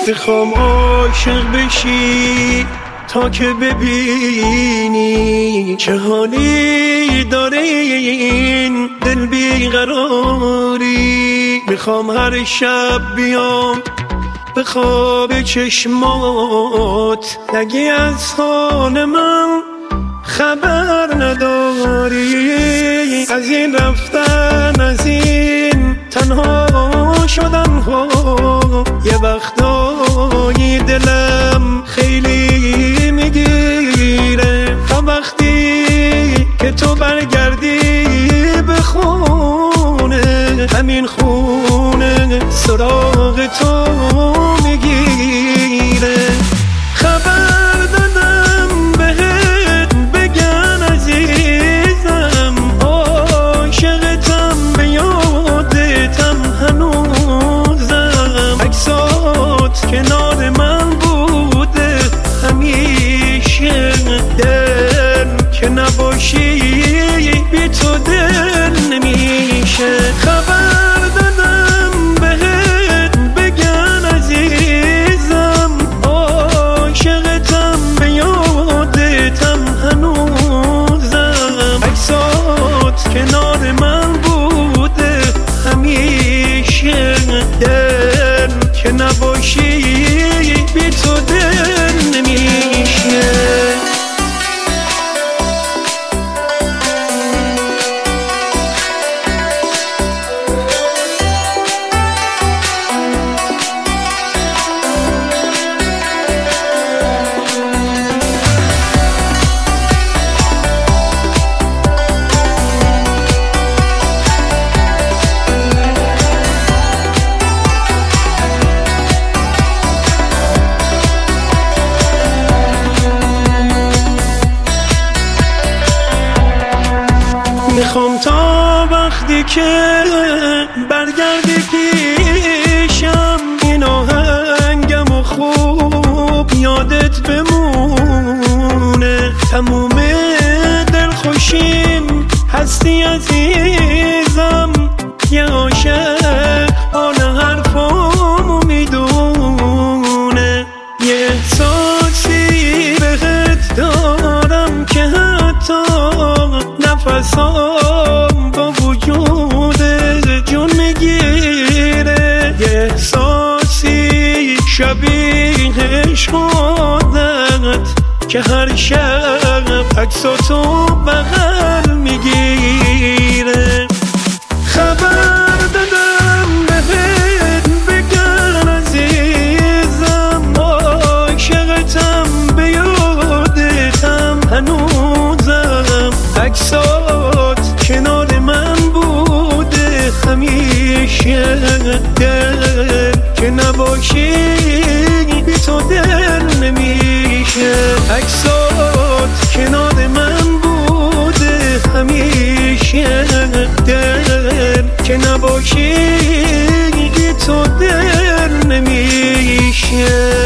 میخوام عاشق بشی تا که ببینی چه حالی داره این دل بیقراری. میخوام هر شب بیام به خواب چشمات، نگی از حال من خبر نداری. از این رفتن، از این تنها شدن ها، یه وقتایی دلم خیلی میگیره. تا وقتی که تو برگردی به خونه، همین خونه سراغ تو میگیره. خبر دادم بهت بگن عزیزم، عاشقتم به یادتم هنوزم. عکسات کنار من بوده همیشه، دل که نباشی بی تو دل نمیشه. خبر دادم بهت بگن عزیزم، عاشقتم به یادتم هنوزم. عکسات کنار من بوده همیشه، دل که نباشی بی تو دل نمیشه. میخوام تا وقتی که برگردی پیشم، این آهنگم و خوب یادت بمونه. تموم دلخوشیم هستی عزیزم، یه عاشق حال حرفامو میدونه. یه احساسی بهت دارم که حتی نفسام با وجود جون میگیره. یه احساسی شبیه عشقت که هر شب عکساتو بغل میگیره. خبر دادم بهت بگن عزیزم، عاشقتم به یادتم هنوزم. عکسات کنار من بوده همیشه، دل که نباشی بی تو دل نمیشه. عکسات کنار من بوده همیشه، دل که نباشی بی تو دل نمیشه.